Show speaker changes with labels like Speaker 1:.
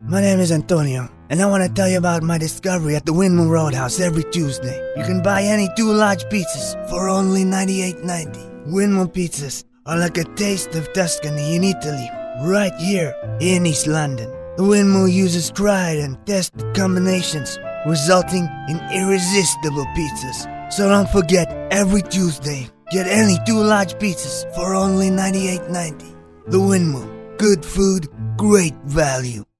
Speaker 1: My name is Antonio, and I want to tell you about my discovery at the Windmill Roadhouse every Tuesday. You can buy any 2 large pizzas for only $98.90. Windmill pizzas are like a taste of Tuscany in Italy, right here in East London. The Windmill uses tried and tested combinations, resulting in irresistible pizzas. So don't forget, every Tuesday, get any 2 large pizzas for only $98.90. The Windmill. Good food, great value.